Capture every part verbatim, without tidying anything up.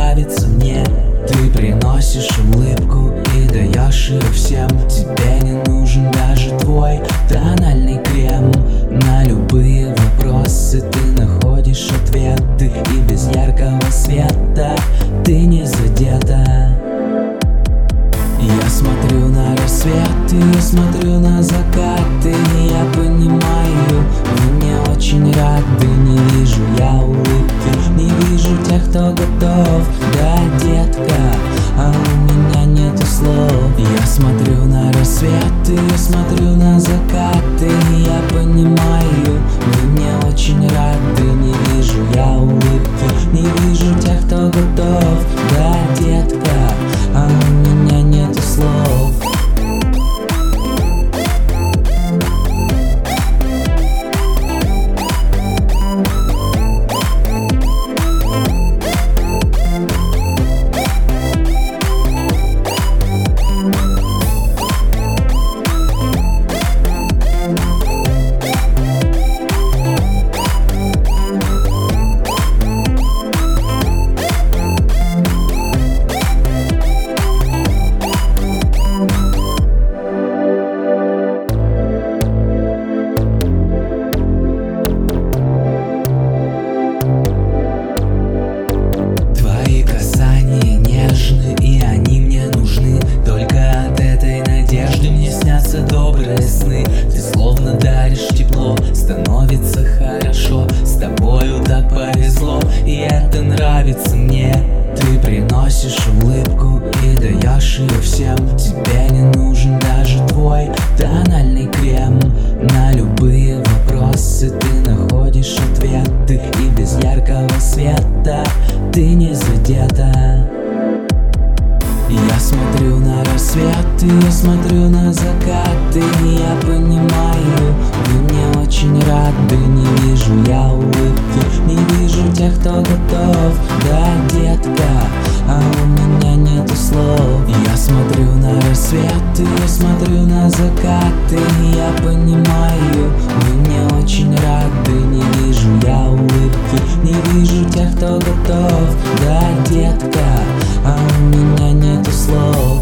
нравится мне. Ты приносишь улыбку и даешь ее всем. Тебе не нужен даже твой тональный крем. На любые вопросы ты находишь ответы, и без яркого света ты не задета. Я смотрю на рассветы, я смотрю на закаты, и я понимаю, вы мне очень рады. Не вижу я улыбки, не вижу тех, кто готов. Да, детка, а у меня нету слов. Я смотрю на рассветы, я смотрю на закаты, и я понимаю, вы мне очень рады. Не вижу я улыбки, не вижу тех, кто готов. Да, детка, а у меня нету слов. Добрые сны, ты словно даришь тепло, становится хорошо, с тобою так повезло, и это нравится мне. Ты приносишь улыбку и даешь ее всем. Тебе не нужен даже твой тональный крем. На любые вопросы ты находишь ответы, и без яркого света ты не задета. Я смотрю на рассветы, я смотрю на закаты, и я понимаю, вы мне очень рады. Не вижу я улыбки, не вижу тех, кто готов. Да, детка, а у меня нету слов. Я смотрю на рассветы, я смотрю на закаты, и я понимаю, вы мне очень рады. Не вижу я улыбки, не вижу тех, кто готов. Да, детка, а у меня нету слов.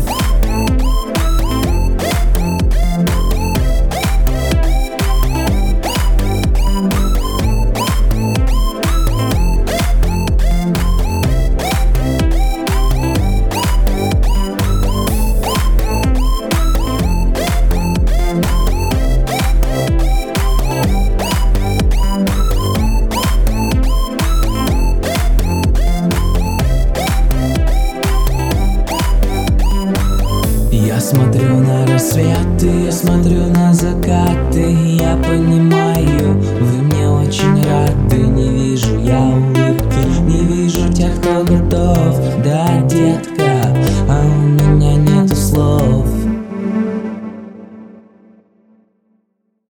Я смотрю на рассветы, я смотрю на закаты, и я понимаю,